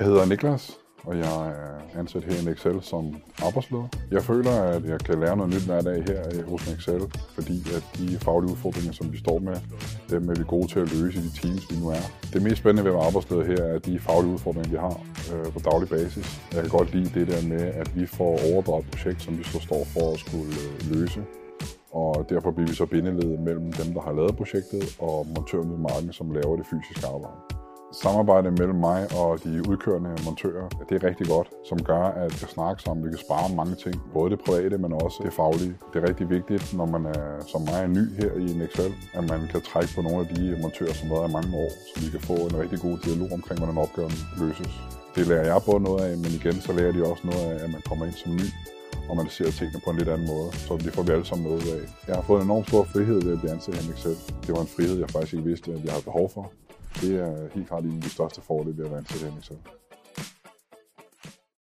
Jeg hedder Niklas, og jeg er ansat her i Excel som arbejdsleder. Jeg føler, at jeg kan lære noget nyt hver dag her hos Excel, fordi at de faglige udfordringer, som vi står med, dem er vi gode til at løse i de teams, vi nu er. Det mest spændende ved at være arbejdsleder her er de faglige udfordringer, vi har på daglig basis. Jeg kan godt lide det der med, at vi får overdraget et projekt, som vi så står for at skulle løse. Og derfor bliver vi så bindeled mellem dem, der har lavet projektet, og montørerne i marken, som laver det fysiske arbejde. Samarbejdet mellem mig og de udkørende montører, det er rigtig godt, som gør, at vi kan snakke sammen, vi kan spare mange ting, både det private, men også det faglige. Det er rigtig vigtigt, når man er, som mig er ny her i Excel, at man kan trække på nogle af de montører, som har været i mange år, så vi kan få en rigtig god dialog omkring, hvordan opgaven løses. Det lærer jeg både noget af, men igen så lærer de også noget af, at man kommer ind som ny, og man ser tingene på en lidt anden måde, så det får vi alle sammen noget af. Jeg har fået en enormt stor frihed ved at blive ansat her i Excel. Det var en frihed, jeg faktisk ikke vidste, at jeg havde behov for. Det er helt klart en af de største fordele ved at være ansat her i Excel.